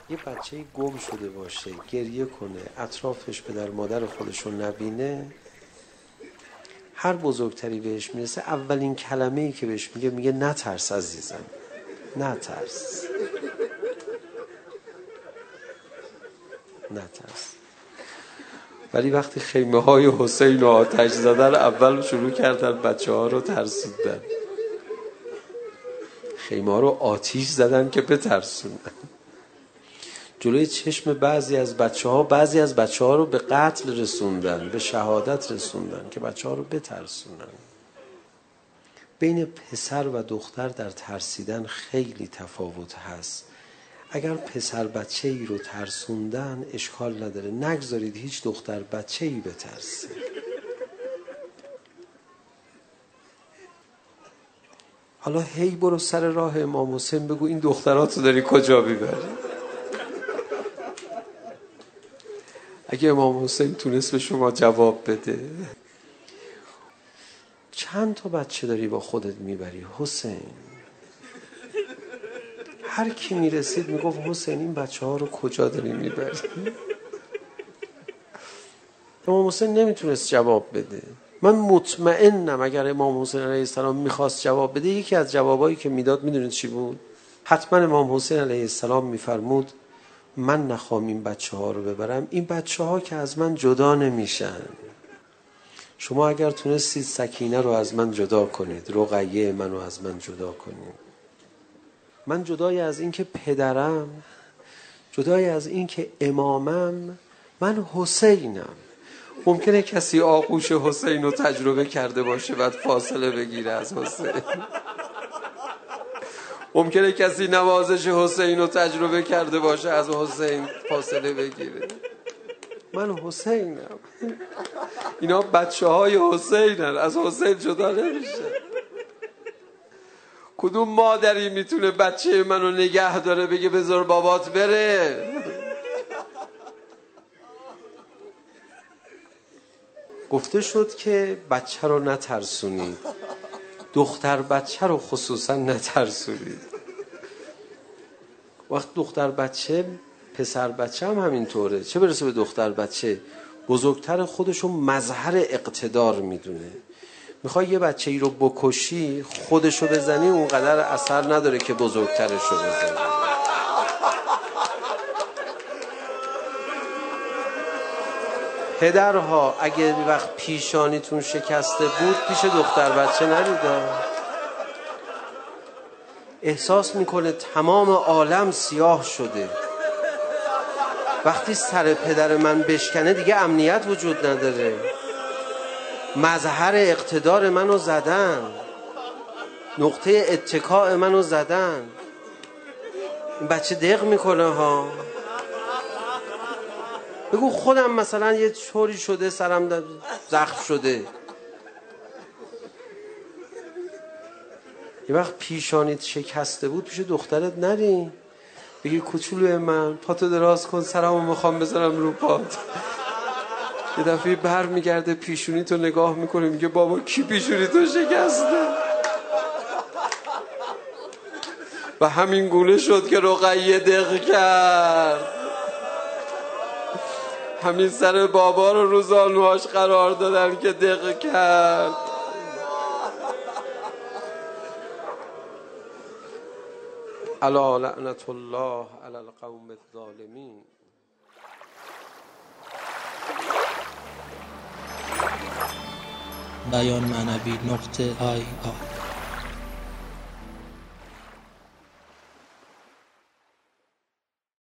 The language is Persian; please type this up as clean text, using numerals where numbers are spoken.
یه بچه گم شده باشه، گریه کنه، اطرافش پدر مادر خودشون نبینه، هر بزرگتری بهش میرسه اولین کلمه‌ای که بهش میگه نترس عزیزم، نترس، نترس. ولی وقتی خیمه های حسین رو آتش زدن، اول شروع کردن بچه ها رو ترسوندن، خیمه ها رو آتیش زدن که بترسونن. جلوی چشم بعضی از بچه ها رو به قتل رسوندن، به شهادت رسوندن که بچه ها رو بترسونن. بین پسر و دختر در ترسیدن خیلی تفاوت هست. اگر پسر بچه ای رو ترسوندن اشکال نداره، نگذارید هیچ دختر بچه ای بترسه. حالا هی برو سر راه امام حسین بگو این دختراتو داری کجا میبری. اگه امام حسین تونست به شما جواب بده، چند تا بچه داری با خودت میبری حسین؟ هر کی میرسید میگفت حسین این بچه ها رو کجا داری میبری؟ امام حسین نمیتونست جواب بده. من مطمئنم اگر امام حسین علیه السلام میخواست جواب بده، یکی از جوابایی که میداد میدونید چی بود؟ حتما امام حسین علیه السلام میفرمود من نخوام این بچه ها رو ببرم، این بچه ها که از من جدا نمیشن. شما اگر تونستید سکینه رو از من جدا کنید، رقیه منو از من جدا کنید، من جدای از این که پدرم، جدای از این که امامم، من حسینم. ممکنه کسی آغوش حسین رو تجربه کرده باشه بعد فاصله بگیره از حسین. ممکنه کسی نوازش حسین رو تجربه کرده باشه از حسین فاصله بگیره. من حسینم. اینا بچه های حسینن، از حسین جدا نمیشه. کدوم مادری میتونه بچه منو نگه داره بگه بذار بابات بره؟ گفته شد که بچه رو نترسونید، دختر بچه رو خصوصا نترسونید. وقت دختر بچه، پسر بچه هم همینطوره، چه برسه به دختر بچه، بزرگتر خودشو مظهر اقتدار میدونه. میخوای یه بچه ای رو بکشی، خودشو بزنی اونقدر اثر نداره که بزرگترشو بزنی. پدرها اگه وقت پیشانیتون شکسته بود پیش دختر بچه نریده. احساس میکنه تمام عالم سیاه شده. وقتی سر پدر من بشکنه دیگه امنیت وجود نداره. مظهر اقتدار منو زدن، نقطه اتکاء منو زدن. این بچه دق میکنه ها. بگو خودم مثلا یه طوری شده سرم زخم شده، یه وقت پیشانیت شکسته بود پیش دخترت نری بگی کوچولوی من پاتو دراز کن سرمو میخوام بذارم رو پات. یه دفعه بر میگرده پیشونیتو نگاه میکنه میگه بابا کی پیشونیتو شکسته؟ و همین گونه شد که رقیه دق کرد. همین سر بابا رو روزانوهاش قرار دادن که دق کرد. الا لعنت الله علی القوم الظالمین. بیان معنوی .ir